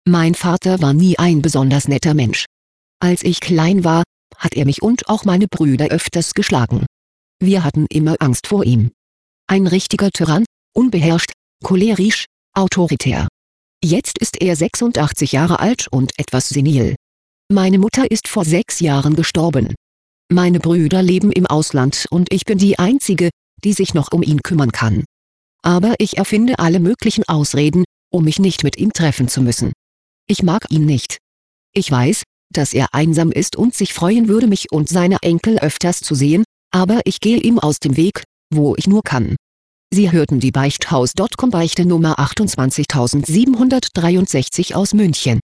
Mein Vater war nie ein besonders netter Mensch. Als ich klein war, hat er mich und auch meine Brüder öfters geschlagen. Wir hatten immer Angst vor ihm. Ein richtiger Tyrann, unbeherrscht, cholerisch, autoritär. Jetzt ist er 86 Jahre alt und etwas senil. Meine Mutter ist vor 6 Jahren gestorben. Meine Brüder leben im Ausland und ich bin die Einzige, die sich noch um ihn kümmern kann. Aber ich erfinde alle möglichen Ausreden, um mich nicht mit ihm treffen zu müssen. Ich mag ihn nicht. Ich weiß, dass er einsam ist und sich freuen würde, mich und seine Enkel öfters zu sehen, aber ich gehe ihm aus dem Weg, wo ich nur kann. Sie hörten die Beichthaus.com Beichte Nummer 28763 aus München.